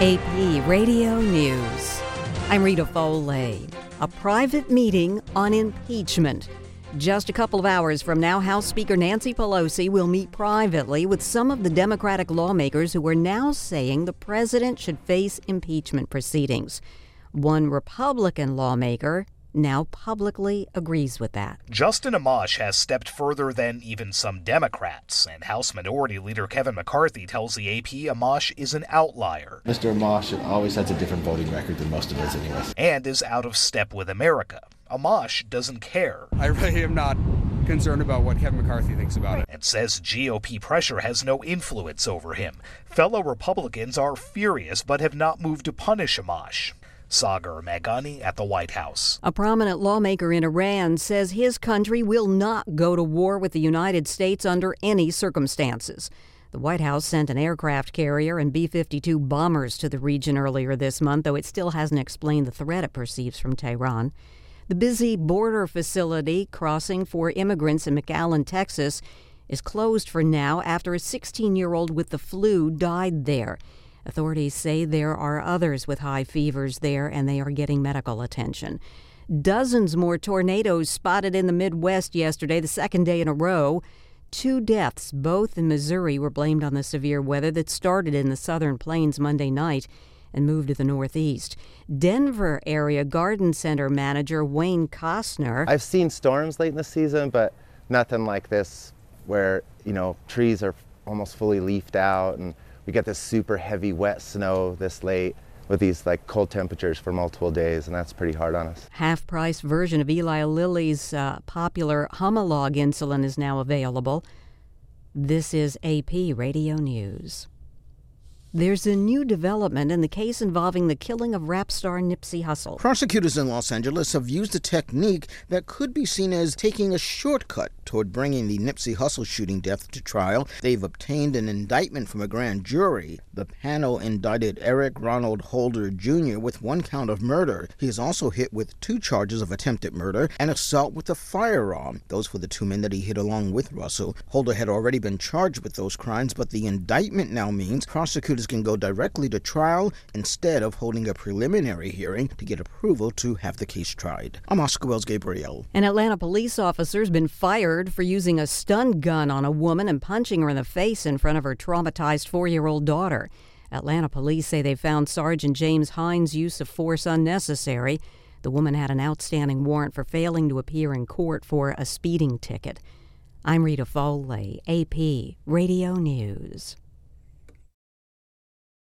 AP Radio News. I'm Rita Foley. A private meeting on impeachment. Just a couple of hours from now, House Speaker Nancy Pelosi will meet privately with some of the Democratic lawmakers who are now saying the president should face impeachment proceedings. One Republican lawmaker now publicly agrees with that. Justin Amash has stepped further than even some Democrats, and House Minority Leader Kevin McCarthy tells the AP Amash is an outlier. Mr. Amash always has a different voting record than most of us anyways. And is out of step with America. Amash doesn't care. I really am not concerned about what Kevin McCarthy thinks about it. And says GOP pressure has no influence over him. Fellow Republicans are furious but have not moved to punish Amash. Sagar Meghani at the White House. A prominent lawmaker in Iran says his country will not go to war with the United States under any circumstances. The White House sent an aircraft carrier and B-52 bombers to the region earlier this month, though it still hasn't explained the threat it perceives from Tehran. The busy border facility crossing for immigrants in McAllen, Texas, is closed for now after a 16-year-old with the flu died there. Authorities say there are others with high fevers there, and they are getting medical attention. Dozens more tornadoes spotted in the Midwest yesterday, the second day in a row. 2 deaths, both in Missouri, were blamed on the severe weather that started in the southern plains Monday night and moved to the northeast. Denver area garden center manager Wayne Costner. I've seen storms late in the season, but nothing like this where, trees are almost fully leafed out and we get this super heavy wet snow this late with these cold temperatures for multiple days, and that's pretty hard on us. Half-price version of Eli Lilly's popular Humalog insulin is now available. This is AP Radio News. There's a new development in the case involving the killing of rap star Nipsey Hussle. Prosecutors in Los Angeles have used a technique that could be seen as taking a shortcut toward bringing the Nipsey Hussle shooting death to trial. They've obtained an indictment from a grand jury. The panel indicted Eric Ronald Holder Jr. with 1 count of murder. He is also hit with 2 charges of attempted murder and assault with a firearm. Those were the 2 men that he hit along with Russell. Holder had already been charged with those crimes, but the indictment now means prosecutors can go directly to trial instead of holding a preliminary hearing to get approval to have the case tried. I'm Oscar Wells Gabriel. An Atlanta police officer has been fired for using a stun gun on a woman and punching her in the face in front of her traumatized 4-year-old daughter. Atlanta police say they found Sergeant James Hines' use of force unnecessary. The woman had an outstanding warrant for failing to appear in court for a speeding ticket. I'm Rita Foley, AP Radio News.